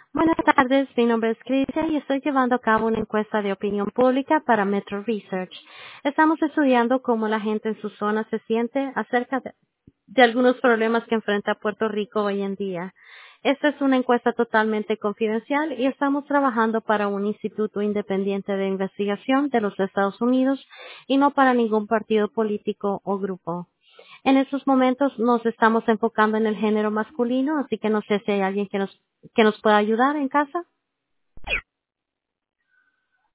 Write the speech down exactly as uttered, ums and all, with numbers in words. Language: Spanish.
Buenas tardes, mi nombre es Crisia y estoy llevando a cabo una encuesta de opinión pública para Metro Research. Estamos estudiando cómo la gente en su zona se siente acerca de, de algunos problemas que enfrenta Puerto Rico hoy en día. Esta es una encuesta totalmente confidencial y estamos trabajando para un instituto independiente de investigación de los Estados Unidos y no para ningún partido político o grupo. En estos momentos nos estamos enfocando en el género masculino, así que no sé si hay alguien que nos, que nos pueda ayudar en casa.